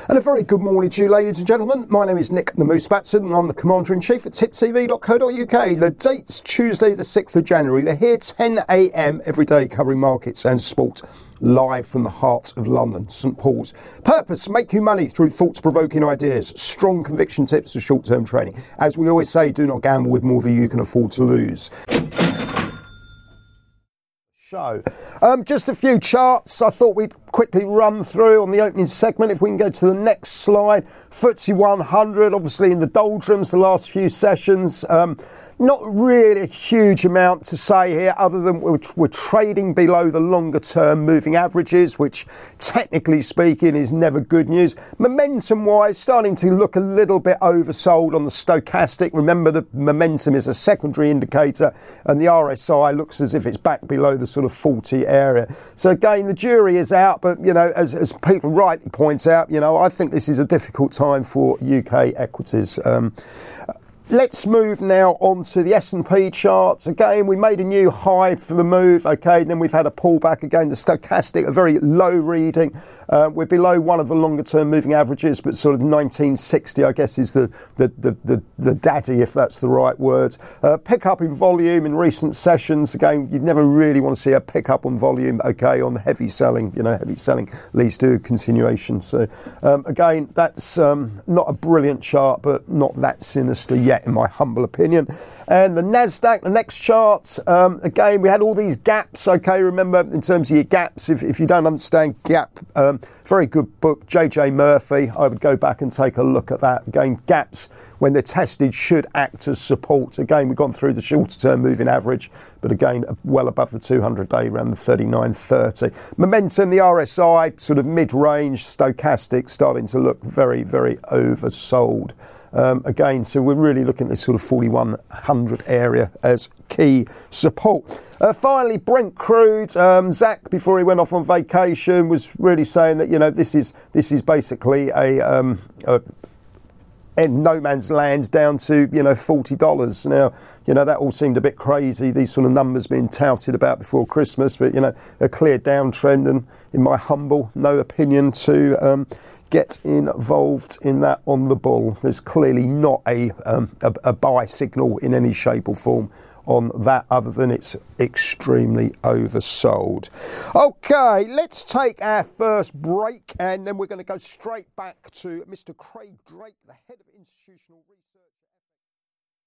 And a very good morning to you, ladies and gentlemen. My name is Nick the Moose Batson, and I'm the Commander-in-Chief at tiptv.co.uk. The date's Tuesday the 6th of January. We're here 10 a.m. every day covering markets and sport, live from the heart of London, St Paul's. Purpose, make you money through thoughts-provoking ideas, strong conviction tips for short-term trading. As we always say, do not gamble with more than you can afford to lose. Just a few charts I thought we'd quickly run through on the opening segment. If we can go to the next slide. FTSE 100 obviously in the doldrums the last few sessions. Not really a huge amount to say here other than we're trading below the longer term moving averages, which technically speaking is never good news. Momentum wise, starting to look a little bit oversold on the stochastic. Remember, the momentum is a secondary indicator and the RSI looks as if it's back below the sort of 40 area. So again, the jury is out, but you know, as people rightly point out, you know, I think this is a difficult time for UK equities. Let's move now on to the S&P charts. Again, we made a new high for the move, okay, then we've had a pullback again. The stochastic, a very low reading. We're below one of the longer term moving averages, but sort of 1960, I guess, is the daddy, if that's the right word. Pick up in volume in recent sessions. Again, you'd never really want to see a pick up on volume, okay, on the heavy selling. You know, heavy selling leads to continuation. So, again, that's not a brilliant chart, but not that sinister yet, in my humble opinion. And the Nasdaq, the next chart, again, we had all these gaps, okay, remember, in terms of your gaps, if you don't understand gap, very good book, JJ Murphy, I would go back and take a look at that. Again, gaps, when they're tested, should act as support. Again, we've gone through the shorter term moving average, but again, well above the 200-day, around the 39.30. Momentum, the RSI, sort of mid-range, stochastic, starting to look very, very oversold. Again, so we're really looking at this sort of 4100 area as key support. Finally, Brent crude. Zach, before he went off on vacation, was really saying that, you know, this is basically a no man's land down to, you know, $40. Now, you know, that all seemed a bit crazy, these sort of numbers being touted about before Christmas, but, you know, a clear downtrend, and in my humble, no opinion to get involved in that on the bull. There's clearly not a buy signal in any shape or form on that, other than it's extremely oversold. Okay, let's take our first break, and then we're going to go straight back to Mr. Craig Drake, the head of institutional research.